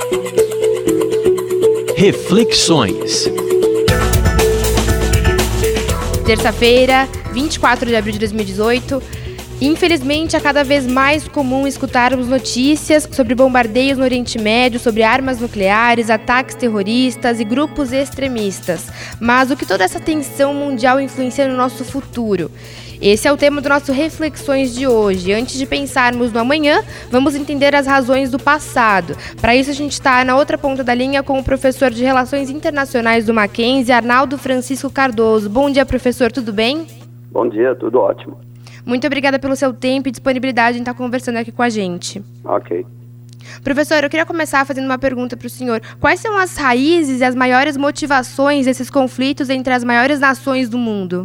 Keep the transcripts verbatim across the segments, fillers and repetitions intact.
Reflexões. Terça-feira, vinte e quatro de abril de dois mil e dezoito. Infelizmente, é cada vez mais comum escutarmos notícias sobre bombardeios no Oriente Médio, sobre armas nucleares, ataques terroristas e grupos extremistas. Mas o que toda essa tensão mundial influencia no nosso futuro? Esse é o tema do nosso Reflexões de hoje. Antes de pensarmos no amanhã, vamos entender as razões do passado. Para isso, a gente está na outra ponta da linha com o professor de Relações Internacionais do Mackenzie, Arnaldo Francisco Cardoso. Bom dia, professor, tudo bem? Bom dia, tudo ótimo. Muito obrigada pelo seu tempo e disponibilidade em estar conversando aqui com a gente. Ok. Professor, eu queria começar fazendo uma pergunta para o senhor. Quais são as raízes e as maiores motivações desses conflitos entre as maiores nações do mundo?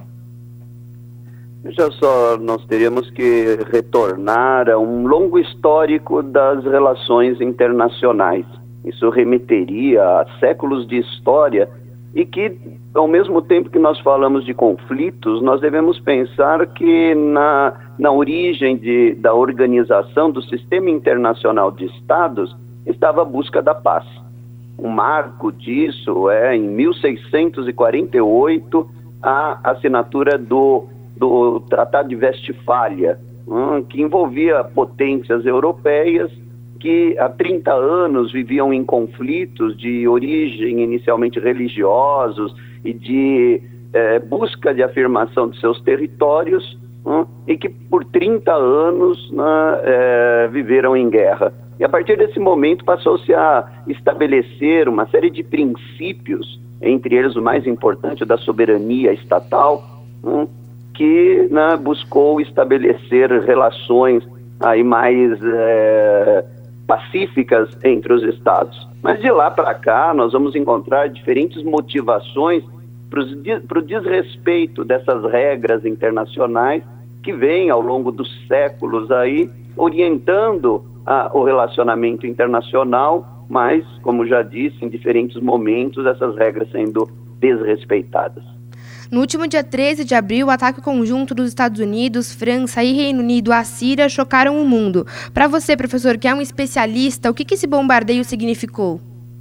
Veja só, nós teríamos que retornar a um longo histórico das relações internacionais. Isso remeteria a séculos de história e que, ao mesmo tempo que nós falamos de conflitos, nós devemos pensar que na, na origem de, da organização do sistema internacional de Estados estava a busca da paz. Um marco disso é, em mil seiscentos e quarenta e oito, a assinatura do, do Tratado de Westfália, hum, que envolvia potências europeias que há trinta anos viviam em conflitos de origem inicialmente religiosos e de eh, busca de afirmação de seus territórios, hum, e que por trinta anos né, eh, viveram em guerra. E a partir desse momento passou-se a estabelecer uma série de princípios, entre eles o mais importante, o da soberania estatal, hum, que né, buscou estabelecer relações aí mais eh, pacíficas entre os estados. Mas de lá para cá nós vamos encontrar diferentes motivações para o desrespeito dessas regras internacionais que vêm ao longo dos séculos aí orientando a, o relacionamento internacional, mas, como já disse, em diferentes momentos essas regras sendo desrespeitadas. No último dia treze de abril, o ataque conjunto dos Estados Unidos, França e Reino Unido à Síria chocaram o mundo. Para você, professor, que é um especialista, o que, que esse bombardeio significou?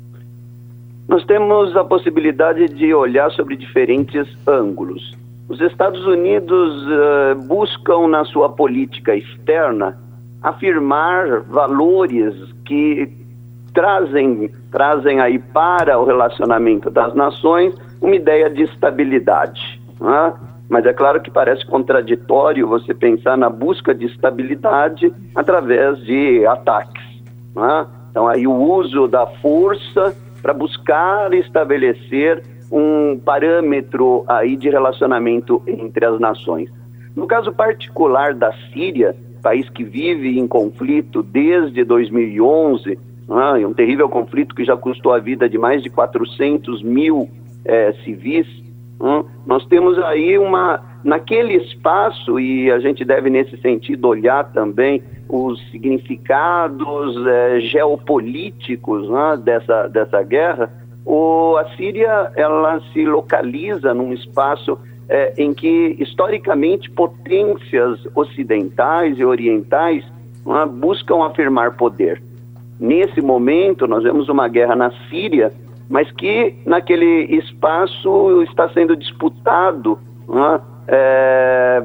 Nós temos a possibilidade de olhar sobre diferentes ângulos. Os Estados Unidos uh, buscam, na sua política externa, afirmar valores que trazem, trazem aí para o relacionamento das nações uma ideia de estabilidade, né? Mas é claro que parece contraditório você pensar na busca de estabilidade através de ataques, né? Então aí o uso da força para buscar estabelecer um parâmetro aí de relacionamento entre as nações. No caso particular da Síria, país que vive em conflito desde dois mil e onze, né? Um terrível conflito que já custou a vida de mais de quatrocentos mil É, civis, hum, nós temos aí uma, naquele espaço, e a gente deve nesse sentido olhar também os significados é, geopolíticos né, dessa, dessa guerra. O, a Síria, ela se localiza num espaço é, em que historicamente potências ocidentais e orientais né, buscam afirmar poder. Nesse momento nós vemos uma guerra na Síria, mas que naquele espaço está sendo disputado né, é,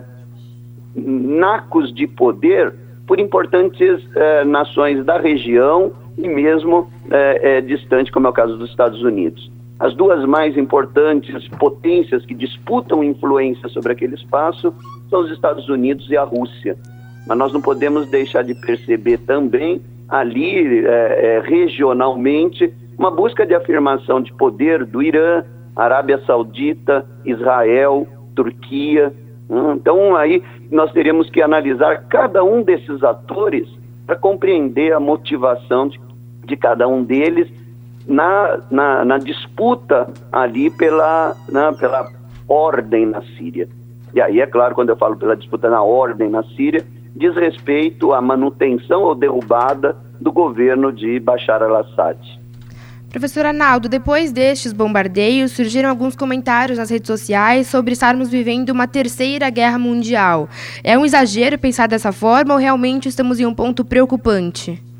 nacos de poder por importantes é, nações da região e mesmo é, é, distante, como é o caso dos Estados Unidos. As duas mais importantes potências que disputam influência sobre aquele espaço são os Estados Unidos e a Rússia. Mas nós não podemos deixar de perceber também ali, é, é, regionalmente, uma busca de afirmação de poder do Irã, Arábia Saudita, Israel, Turquia. Então aí nós teríamos que analisar cada um desses atores para compreender a motivação de, de cada um deles na, na, na disputa ali pela, na, pela ordem na Síria. E aí, é claro, quando eu falo pela disputa na ordem na Síria, diz respeito à manutenção ou derrubada do governo de Bashar al-Assad. Professor Arnaldo, depois destes bombardeios, surgiram alguns comentários nas redes sociais sobre estarmos vivendo uma terceira guerra mundial. É um exagero pensar dessa forma ou realmente estamos em um ponto preocupante?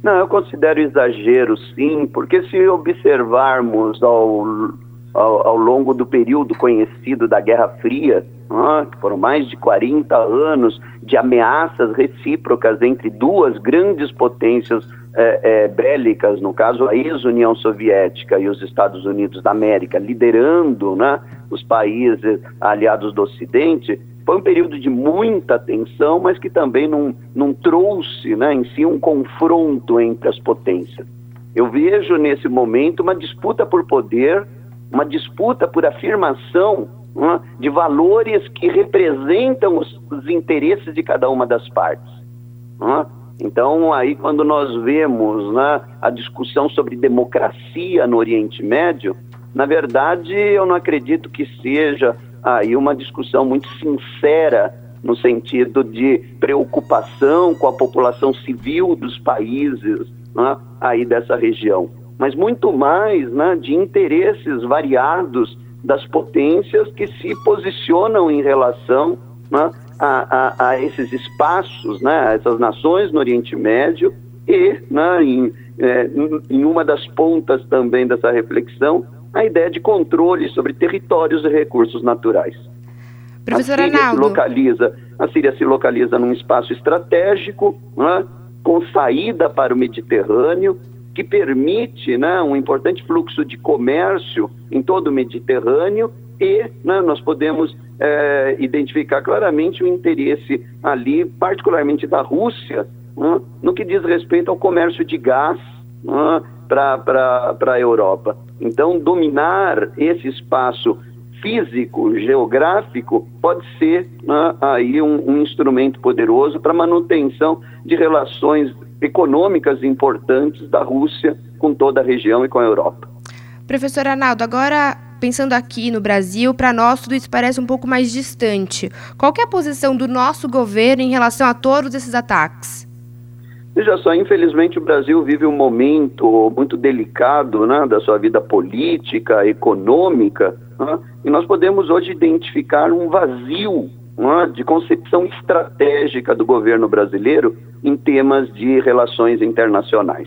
Não, eu considero exagero, sim, porque se observarmos ao, ao, ao longo do período conhecido da Guerra Fria, ah, que foram mais de quarenta anos de ameaças recíprocas entre duas grandes potências é, é, bélicas, no caso a ex-União Soviética e os Estados Unidos da América, liderando, né, os países aliados do Ocidente, foi um período de muita tensão, mas que também não, não trouxe, né, em si um confronto entre as potências. Eu vejo nesse momento uma disputa por poder, uma disputa por afirmação, né, de valores que representam os, os interesses de cada uma das partes. Né? Então, aí quando nós vemos, né, a discussão sobre democracia no Oriente Médio, na verdade eu não acredito que seja aí uma discussão muito sincera no sentido de preocupação com a população civil dos países, né, aí dessa região, mas muito mais, né, de interesses variados das potências que se posicionam em relação, né, a, a, a esses espaços, né, a essas nações no Oriente Médio e, né, em, é, em uma das pontas também dessa reflexão, a ideia de controle sobre territórios e recursos naturais. Professor a Síria Arnaldo. Se localiza, a Síria se localiza num espaço estratégico, né, com saída para o Mediterrâneo, que permite, né, um importante fluxo de comércio em todo o Mediterrâneo e, né, nós podemos é, identificar claramente o interesse ali, particularmente da Rússia, né, no que diz respeito ao comércio de gás, né, para a Europa. Então, dominar esse espaço físico, geográfico, pode ser, né, aí um, um instrumento poderoso para a manutenção de relações econômicas importantes da Rússia com toda a região e com a Europa. Professor Arnaldo, agora pensando aqui no Brasil, para nós tudo isso parece um pouco mais distante. Qual que é a posição do nosso governo em relação a todos esses ataques? Veja só, infelizmente o Brasil vive um momento muito delicado, né, da sua vida política, econômica, né, e nós podemos hoje identificar um vazio, né, de concepção estratégica do governo brasileiro em temas de relações internacionais.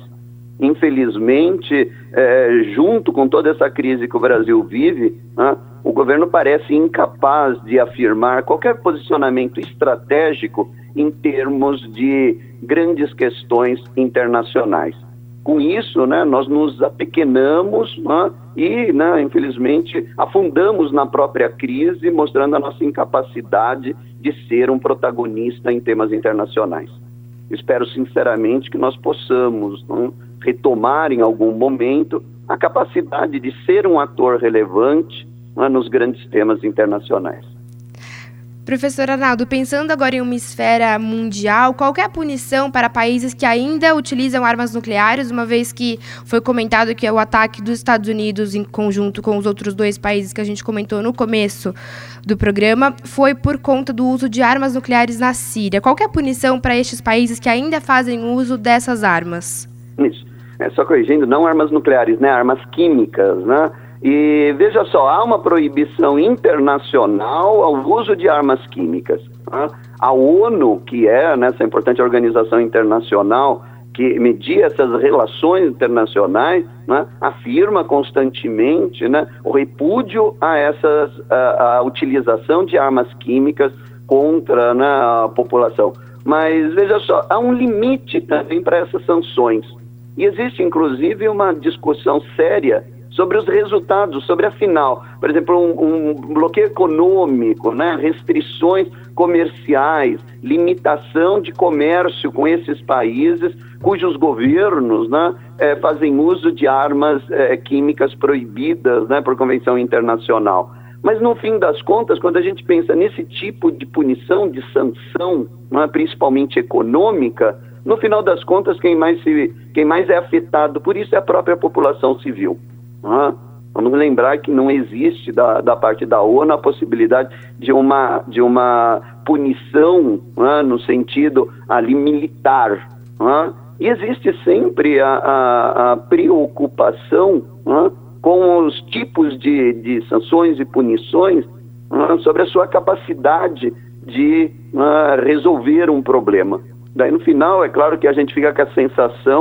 Infelizmente, é, junto com toda essa crise que o Brasil vive, né, o governo parece incapaz de afirmar qualquer posicionamento estratégico em termos de grandes questões internacionais. Com isso, né, nós nos apequenamos, né, e, né, infelizmente, afundamos na própria crise, mostrando a nossa incapacidade de ser um protagonista em temas internacionais. Espero sinceramente que nós possamos, né, retomar em algum momento a capacidade de ser um ator relevante, né, nos grandes temas internacionais. Professor Arnaldo, pensando agora em uma esfera mundial, qual que é a punição para países que ainda utilizam armas nucleares, uma vez que foi comentado que o ataque dos Estados Unidos em conjunto com os outros dois países que a gente comentou no começo do programa foi por conta do uso de armas nucleares na Síria. Qual que é a punição para estes países que ainda fazem uso dessas armas? Isso. É, só corrigindo, não armas nucleares, né? Armas químicas, né? E veja só, há uma proibição internacional ao uso de armas químicas. Né? A ONU, que é, né, essa importante organização internacional que media essas relações internacionais, né, afirma constantemente, né, o repúdio a, essas, a, a utilização de armas químicas contra, né, a população. Mas veja só, há um limite também para essas sanções. E existe, inclusive, uma discussão séria sobre os resultados, sobre afinal, por exemplo, um, um bloqueio econômico, né, restrições comerciais, limitação de comércio com esses países cujos governos, né, é, fazem uso de armas é, químicas proibidas, né, por convenção internacional. Mas no fim das contas, quando a gente pensa nesse tipo de punição, de sanção, né, principalmente econômica, no final das contas quem mais, se, quem mais é afetado por isso é a própria população civil. Ah, vamos lembrar que não existe da, da parte da ONU a possibilidade de uma, de uma punição, ah, no sentido ali militar. Ah, e existe sempre a, a, a preocupação, ah, com os tipos de, de sanções e punições, ah, sobre a sua capacidade de ah, resolver um problema. Daí no final é claro que a gente fica com a sensação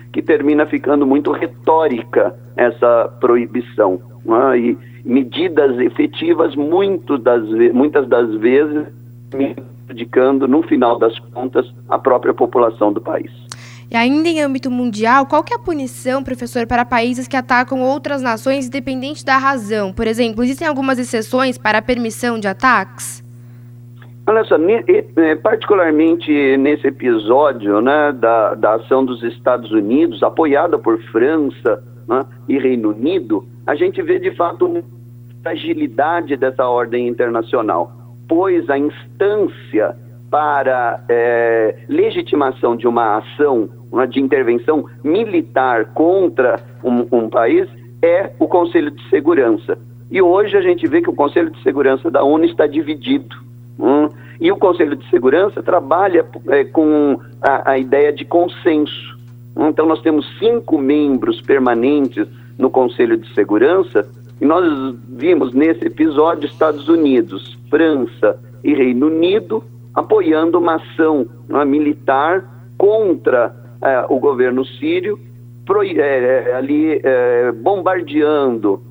que termina ficando muito retórica essa proibição, né? E medidas efetivas muito das, muitas das vezes prejudicando, no final das contas, a própria população do país. E ainda em âmbito mundial, qual que é a punição, professor, para países que atacam outras nações independente da razão? Por exemplo, existem algumas exceções para a permissão de ataques? Olha só, particularmente nesse episódio, né, da, da ação dos Estados Unidos, apoiada por França, né, e Reino Unido, a gente vê de fato uma fragilidade dessa ordem internacional, pois a instância para é, legitimação de uma ação, uma, de intervenção militar contra um, um país é o Conselho de Segurança. E hoje a gente vê que o Conselho de Segurança da ONU está dividido. Hum, e o Conselho de Segurança trabalha é, com a, a ideia de consenso. Então nós temos cinco membros permanentes no Conselho de Segurança e nós vimos nesse episódio Estados Unidos, França e Reino Unido apoiando uma ação, uma militar contra é, o governo sírio, pro, é, ali é, bombardeando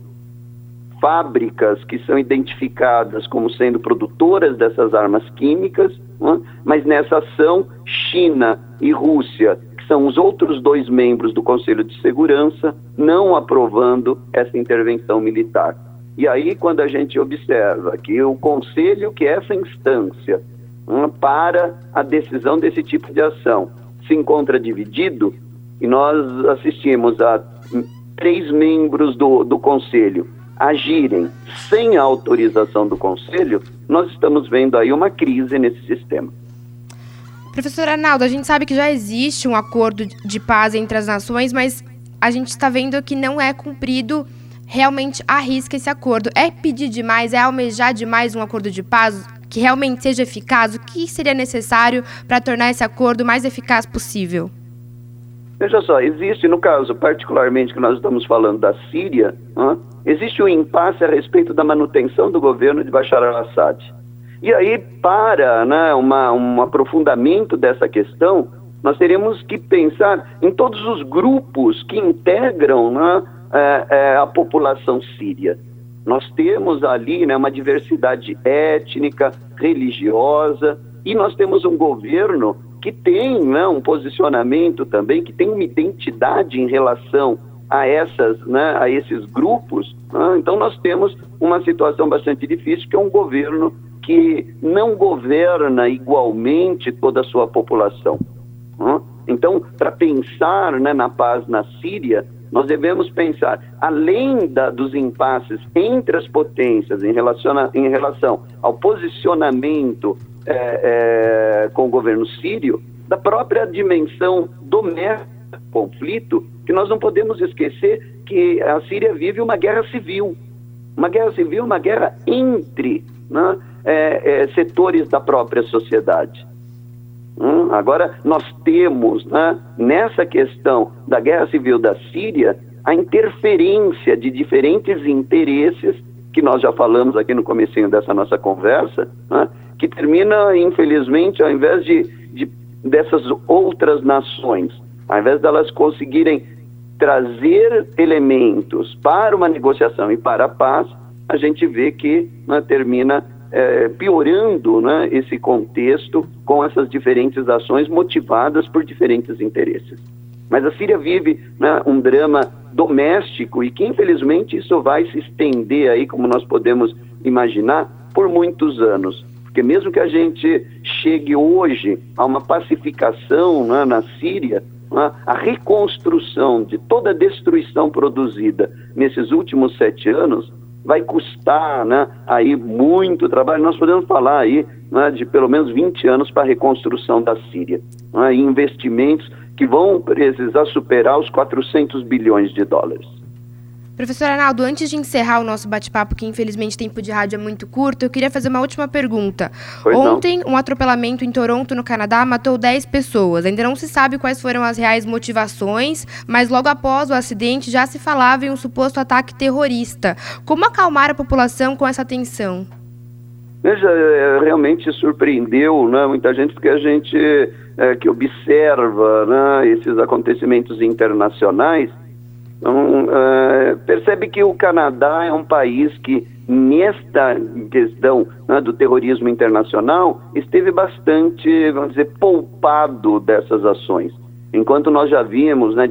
fábricas que são identificadas como sendo produtoras dessas armas químicas, né? Mas nessa ação, China e Rússia, que são os outros dois membros do Conselho de Segurança, não aprovando essa intervenção militar. E aí, quando a gente observa que o Conselho, que é essa instância, né, para a decisão desse tipo de ação, se encontra dividido, e nós assistimos a três membros do, do Conselho agirem sem a autorização do Conselho, nós estamos vendo aí uma crise nesse sistema. Professor Arnaldo, a gente sabe que já existe um acordo de paz entre as nações, mas a gente está vendo que não é cumprido realmente à risca esse acordo. É pedir demais, é almejar demais um acordo de paz que realmente seja eficaz? O que seria necessário para tornar esse acordo o mais eficaz possível? Veja só, existe, no caso particularmente que nós estamos falando da Síria, hein, existe um impasse a respeito da manutenção do governo de Bashar al-Assad. E aí, para né, uma, um aprofundamento dessa questão, nós teríamos que pensar em todos os grupos que integram né, é, é, a população síria. Nós temos ali né, uma diversidade étnica, religiosa, e nós temos um governo que tem né, um posicionamento também, que tem uma identidade em relação a, essas, né, a esses grupos. Né? Então nós temos uma situação bastante difícil, que é um governo que não governa igualmente toda a sua população. Né? Então, para pensar né, na paz na Síria, nós devemos pensar, além da, dos impasses entre as potências em relação, a, em relação ao posicionamento É, é, com o governo sírio, da própria dimensão doméstica do conflito, que nós não podemos esquecer que a Síria vive uma guerra civil, uma guerra civil, uma guerra entre né, é, é, setores da própria sociedade. Hum, agora, nós temos né, nessa questão da guerra civil da Síria a interferência de diferentes interesses, que nós já falamos aqui no comecinho dessa nossa conversa, né, que termina, infelizmente, ao invés de, de dessas outras nações, ao invés delas conseguirem trazer elementos para uma negociação e para a paz, a gente vê que né, termina é, piorando né, esse contexto com essas diferentes ações motivadas por diferentes interesses. Mas a Síria vive né, um drama doméstico e que, infelizmente, isso vai se estender aí, como nós podemos imaginar, por muitos anos. Porque mesmo que a gente chegue hoje a uma pacificação né, na Síria, né, a reconstrução de toda a destruição produzida nesses últimos sete anos vai custar né, aí muito trabalho. Nós podemos falar aí né, de pelo menos vinte anos para a reconstrução da Síria. Né, e investimentos que vão precisar superar os quatrocentos bilhões de dólares. Professor Arnaldo, antes de encerrar o nosso bate-papo, que infelizmente o tempo de rádio é muito curto, eu queria fazer uma última pergunta. Pois Ontem, não. um atropelamento em Toronto, no Canadá, matou dez pessoas. Ainda não se sabe quais foram as reais motivações, mas logo após o acidente já se falava em um suposto ataque terrorista. Como acalmar a população com essa tensão? Veja, realmente surpreendeu, né, muita gente, porque a gente é, que observa, né, esses acontecimentos internacionais, então, é, percebe que o Canadá é um país que, nesta questão, né, do terrorismo internacional, esteve bastante, vamos dizer, poupado dessas ações. Enquanto nós já vimos, né,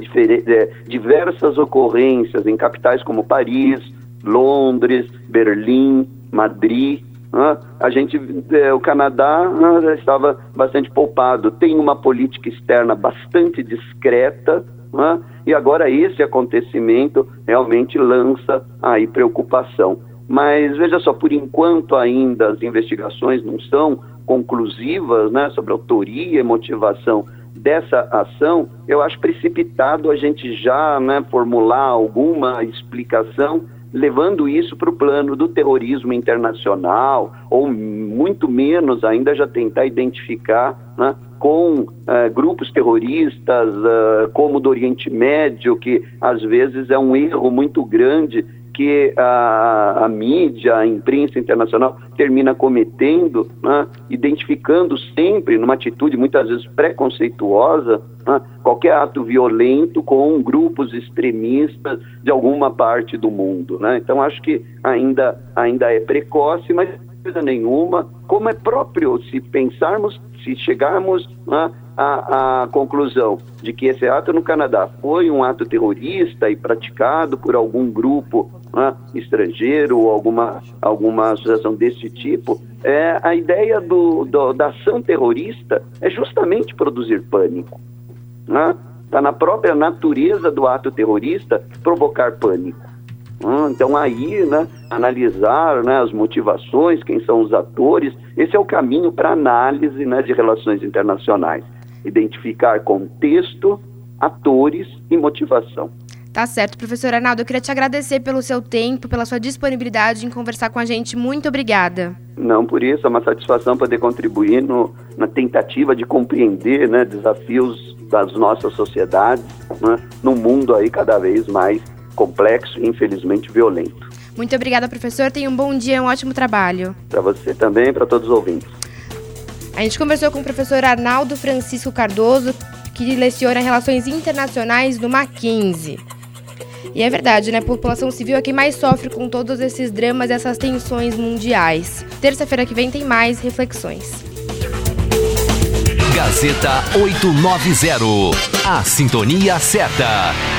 diversas ocorrências em capitais como Paris, Londres, Berlim, Madrid, né, a gente, é, o Canadá, né, já estava bastante poupado. Tem uma política externa bastante discreta, né, e agora esse acontecimento realmente lança aí preocupação. Mas veja só, por enquanto ainda as investigações não são conclusivas, né, sobre a autoria e motivação dessa ação. Eu acho precipitado a gente já, né, formular alguma explicação levando isso para o plano do terrorismo internacional, ou muito menos ainda já tentar identificar, né, com uh, grupos terroristas uh, como do Oriente Médio, que às vezes é um erro muito grande que a, a mídia, a imprensa internacional termina cometendo, né, identificando sempre, numa atitude muitas vezes preconceituosa, né, qualquer ato violento com grupos extremistas de alguma parte do mundo, né? Então acho que ainda, ainda é precoce, mas sem dúvida nenhuma, como é próprio se pensarmos, se chegarmos, né, à, à conclusão de que esse ato no Canadá foi um ato terrorista e praticado por algum grupo, né, estrangeiro ou alguma, alguma associação desse tipo, é, a ideia do, do, da ação terrorista é justamente produzir pânico. Está, né? Na própria natureza do ato terrorista provocar pânico. Hum, então aí, né, analisar, né, as motivações, quem são os atores, esse é o caminho para análise, né, de relações internacionais. Identificar contexto, atores e motivação. Tá certo, professor Arnaldo, eu queria te agradecer pelo seu tempo, pela sua disponibilidade em conversar com a gente. Muito obrigada. Não, por isso, é uma satisfação poder contribuir no, na tentativa de compreender, né, desafios das nossas sociedades, né, num mundo aí cada vez mais complexo e infelizmente violento. Muito obrigada, professor. Tenha um bom dia e um ótimo trabalho. Para você também e para todos os ouvintes. A gente conversou com o professor Arnaldo Francisco Cardoso, que leciona Relações Internacionais do Mackenzie. E é verdade, né? A população civil é quem mais sofre com todos esses dramas e essas tensões mundiais. Terça-feira que vem tem mais reflexões. Gazeta oitocentos e noventa, a sintonia certa.